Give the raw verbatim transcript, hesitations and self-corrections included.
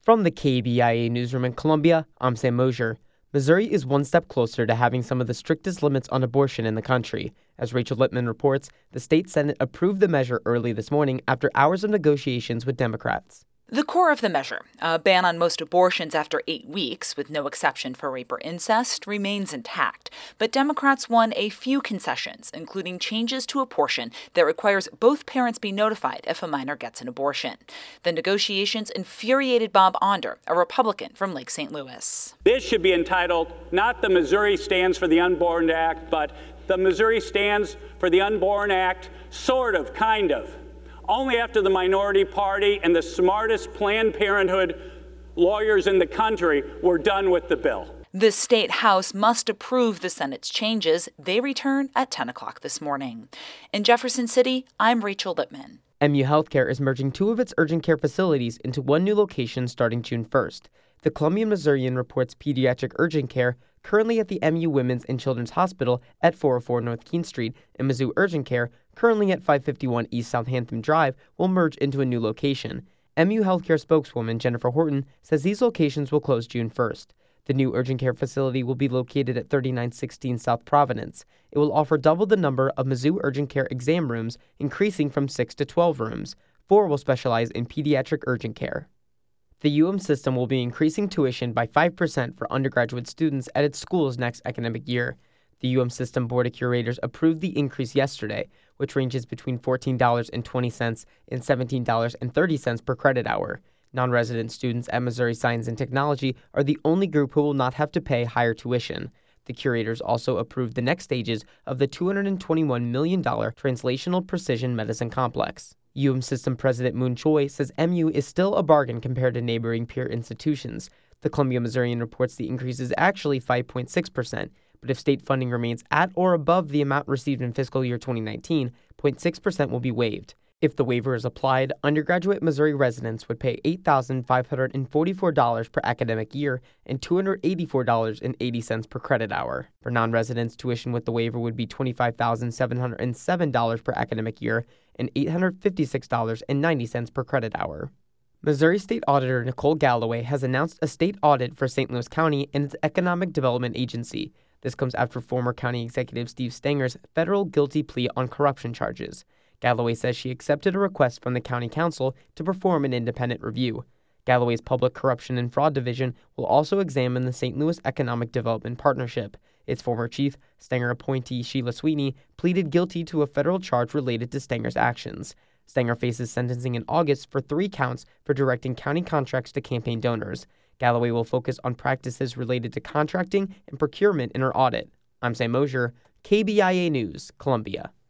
From the K B I A newsroom in Columbia, I'm Sam Mosier. Missouri is one step closer to having some of the strictest limits on abortion in the country. As Rachel Lippman reports, the state Senate approved the measure early this morning after hours of negotiations with Democrats. The core of the measure, a ban on most abortions after eight weeks, with no exception for rape or incest, remains intact. But Democrats won a few concessions, including changes to apportion that requires both parents be notified if a minor gets an abortion. The negotiations infuriated Bob Onder, a Republican from Lake Saint Louis. This should be entitled not the Missouri Stands for the Unborn Act, but the Missouri Stands for the Unborn Act, sort of, kind of. Only after the minority party and the smartest Planned Parenthood lawyers in the country were done with the bill. The state house must approve the Senate's changes. They return at ten o'clock this morning. In Jefferson City, I'm Rachel Lippman. M U Healthcare is merging two of its urgent care facilities into one new location starting June first. The Columbia Missourian reports pediatric urgent care, currently at the M U Women's and Children's Hospital at four oh four North Keene Street, and Mizzou Urgent Care, currently at five fifty-one East Southampton Drive, will merge into a new location. M U Healthcare spokeswoman Jennifer Horton says these locations will close June first. The new urgent care facility will be located at thirty-nine sixteen South Providence. It will offer double the number of Mizzou urgent care exam rooms, increasing from six to twelve rooms. Four will specialize in pediatric urgent care. The U M system will be increasing tuition by five percent for undergraduate students at its schools next academic year. The U M System Board of Curators approved the increase yesterday, which ranges between fourteen dollars and twenty cents and seventeen dollars and thirty cents per credit hour. Non-resident students at Missouri Science and Technology are the only group who will not have to pay higher tuition. The curators also approved the next stages of the two hundred twenty-one million dollars Translational Precision Medicine Complex. U M System President Moon Choi says M U is still a bargain compared to neighboring peer institutions. The Columbia Missourian reports the increase is actually five point six percent, but if state funding remains at or above the amount received in fiscal year twenty nineteen, zero point six percent will be waived. If the waiver is applied, undergraduate Missouri residents would pay eight thousand five hundred forty-four dollars per academic year and two hundred eighty-four dollars and eighty cents per credit hour. For non-residents, tuition with the waiver would be twenty-five thousand seven hundred seven dollars per academic year and eight hundred fifty-six dollars and ninety cents per credit hour. Missouri State Auditor Nicole Galloway has announced a state audit for Saint Louis County and its Economic Development Agency. This comes after former county executive Steve Stanger's federal guilty plea on corruption charges. Galloway says she accepted a request from the county council to perform an independent review. Galloway's Public Corruption and Fraud Division will also examine the Saint Louis Economic Development Partnership. Its former chief, Stanger appointee Sheila Sweeney, pleaded guilty to a federal charge related to Stanger's actions. Stanger faces sentencing in August for three counts for directing county contracts to campaign donors. Galloway will focus on practices related to contracting and procurement in her audit. I'm Sam Mosier, K B I A News, Columbia.